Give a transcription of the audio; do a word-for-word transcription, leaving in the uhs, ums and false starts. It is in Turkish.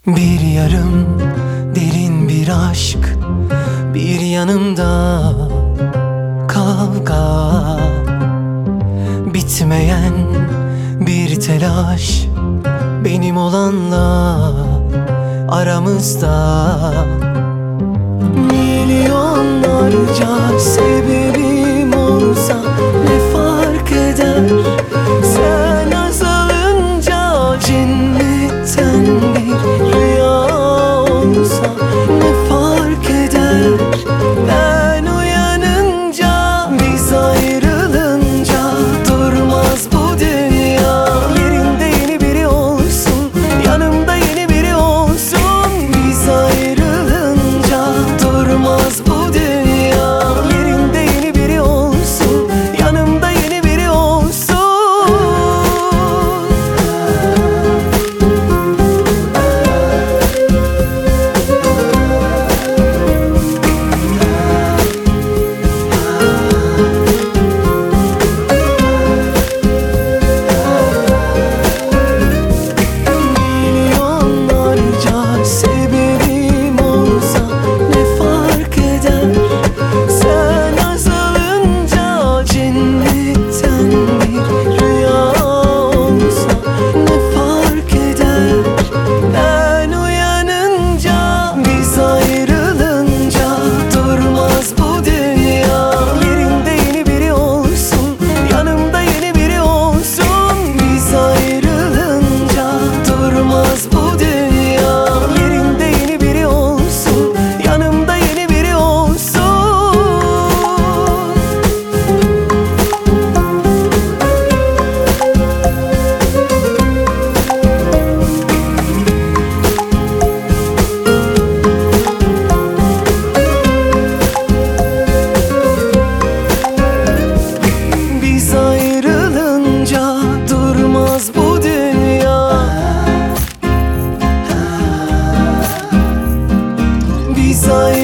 Bir yarım derin bir aşk, bir yanımda kavga, bitmeyen bir telaş benim olanla aramızda. Milyonlarca sebebim olsa ne fark eder? Sen azalınca cennetten bir rüya olsa ne fark eder? Ben uyanınca, biz ayrılınca durmaz bu dünya. Yerinde yeni biri olsun, yanımda yeni biri olsun. Biz ayrılınca durmaz bu dünya. Yerinde yeni biri olsun, yanımda yeni biri olsun. Milyonlarca sebebim olsa ne fark eder? Sen azalınca cennetten bir rüya olsa ne fark eder? Ben uyanınca, biz ayrılınca durmaz bu dünya. Yerinde yeni biri olsun, yanımda yeni biri olsun. Biz ayrılınca durmaz bu dünya. Yerinde yeni biri olsun, yanımda yeni biri olsun. Biz ayrılınca durmaz bu dünya. Biz ayrılınca